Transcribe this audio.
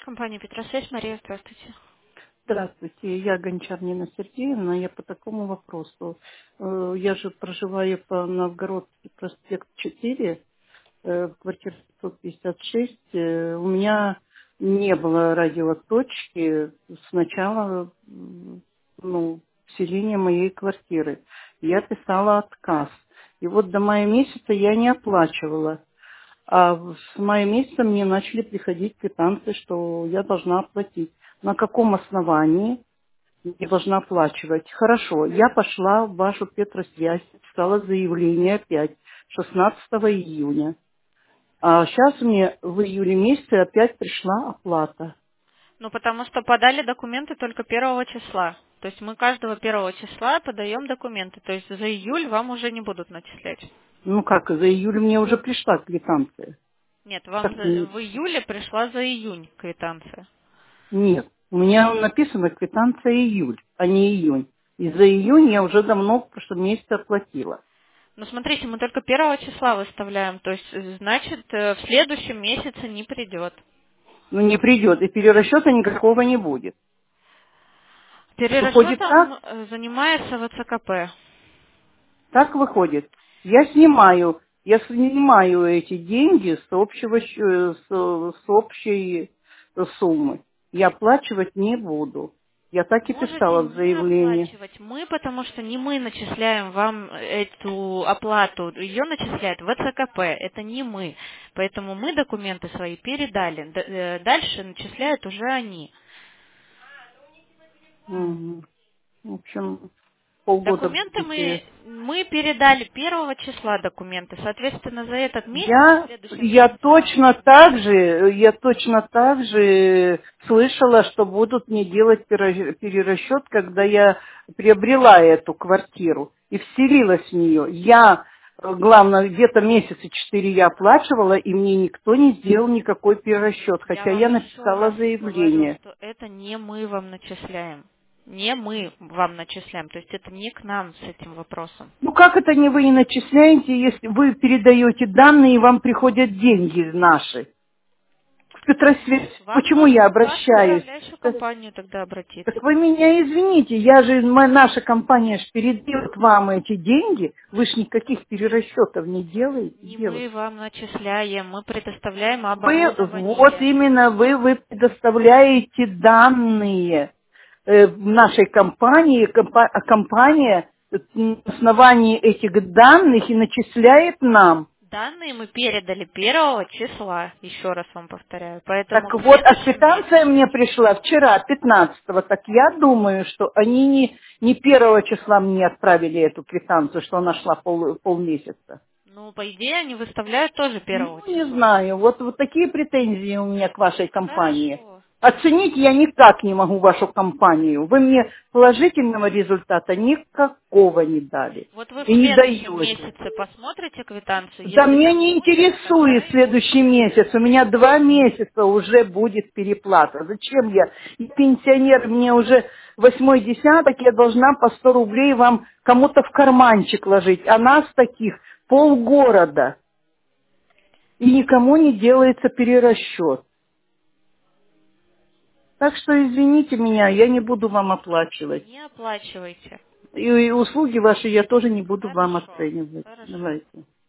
Компания Петросвязь, Мария, здравствуйте. Здравствуйте, я Гончар Нина Сергеевна. Я по такому вопросу. Я же проживаю по Новгородский проспект 4, квартира 156. У меня не было радиоточки с начала вселения моей квартиры. Я писала отказ. И вот до мая месяца я не оплачивала. А с мая месяца мне начали приходить квитанции, что я должна оплатить. На каком основании я должна оплачивать? Хорошо, я пошла в вашу Петросвязь, писала заявление опять 16 июня. А сейчас мне в июле месяце опять пришла оплата. Ну, потому что подали документы только 1 числа. То есть мы каждого 1 числа подаем документы. То есть за июль вам уже не будут начислять. Ну как, за июль мне уже пришла квитанция. Нет, вам Как не- в июле пришла за июнь квитанция. Нет, у меня написано квитанция июль, а не июнь. И за июнь я уже давно в прошлом месяце оплатила. Ну, смотрите, мы только 1 числа выставляем. То есть, значит, в следующем месяце не придет. Ну не придет, и перерасчета никакого не будет. Выходит Перерасчетом так? занимается ВЦКП. Так выходит. Я снимаю эти деньги с общего с общей суммы. Я оплачивать не буду. Я так и Можете писала в не заявлении. оплачивать мы, потому что не мы начисляем вам эту оплату, ее начисляет ВЦКП, это не мы. Поэтому мы документы свои передали, дальше начисляют уже они. Мгм. В общем, полгода Документы будете. мы передали 1 числа документы, соответственно, за этот месяц, в Я, следующем я месяце вам точно уже... так же, я точно так же слышала, что будут мне делать перерасчет, когда я приобрела эту квартиру и вселилась в нее. Главное, где-то месяца 4 я оплачивала, и мне никто не сделал никакой перерасчет, Я хотя вам я еще написала раз говорю, заявление. что это не мы вам начисляем. Не мы вам начисляем, то есть это не к нам с этим вопросом. Ну как это не вы не начисляете, если вы передаете данные и вам приходят деньги наши? В Петросвязь. Вам Почему я нужно в вашу обращаюсь? управляющую компанию тогда обратиться. Так вы меня извините, наша компания ж передает вам эти деньги, вы ж никаких перерасчетов не делаете, Не мы девушка. вам начисляем, мы предоставляем Вот оборудование. именно вы предоставляете данные нашей компании, а компания на основании этих данных и начисляет нам. Данные мы передали 1 числа, еще раз вам повторяю. Поэтому Так в вот, а следующем квитанция месяце мне пришла вчера, 15-го. Так я думаю, что они не 1 числа мне отправили эту квитанцию, что она шла полмесяца. ну, по идее, они выставляют тоже Ну, 1 числа. не знаю. Вот такие претензии у меня к вашей компании. Хорошо. Оценить я никак не могу вашу компанию. Вы мне положительного результата никакого не дали. Вот вы в И не следующем даете. месяце посмотрите квитанцию, Да если мне там не будет, тогда интересует и следующий будете. месяц. У меня 2 месяца уже будет переплата. Зачем я? И пенсионер, мне уже 8-й десяток, я должна по 100 рублей вам кому-то в карманчик ложить. А нас таких полгорода. И никому не делается перерасчет. Так что извините меня, я не буду вам оплачивать. Не оплачивайте. И услуги ваши я тоже не буду вам Хорошо. оценивать. Хорошо. Давайте.